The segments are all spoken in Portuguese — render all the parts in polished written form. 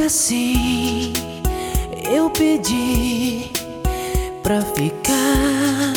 assim eu pedi pra ficar.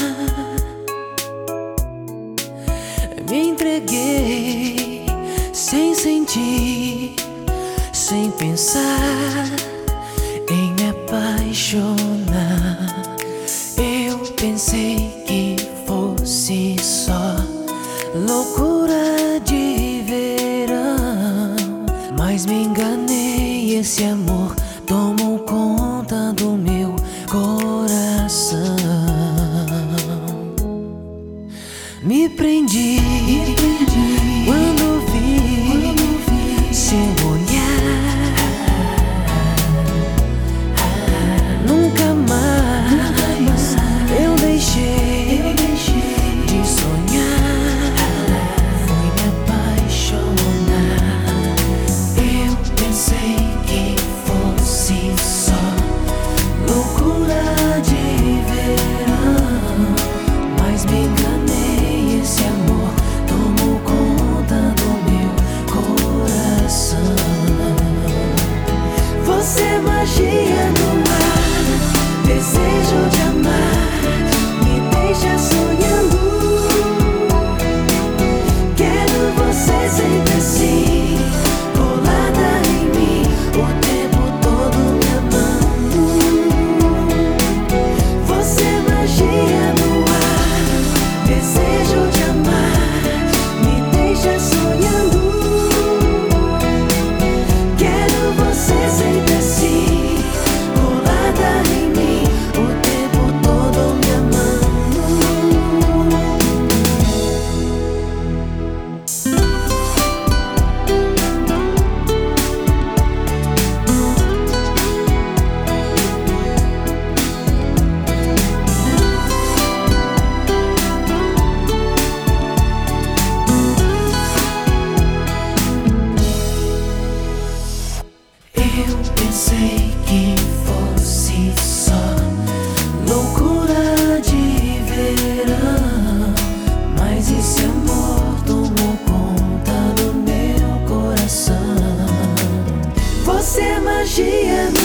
Me entreguei sem sentir, sem pensar em me apaixonar. Eu pensei que fosse só loucura de verão, mas me enganei. Esse amor tomou conta do meu coração. Me prendi quando vi seu olhar. Nunca mais eu deixei de sonhar. Fui me apaixonar. Eu pensei que fosse só loucura de verão, mas me enganei. Esse amor tomou conta do meu coração. Você é magia no ar, desejo de amar, me deixa sonhando. Quero você sempre assim, colada em mim, o tempo todo me amando. Você é magia no ar, desejo de amar, me deixa sonhando. Quero você sempre assim, colada em mim, o tempo todo me amando. Eu pensei que fosse só loucura de verão, mas esse amor tomou conta do meu coração. Você é magia.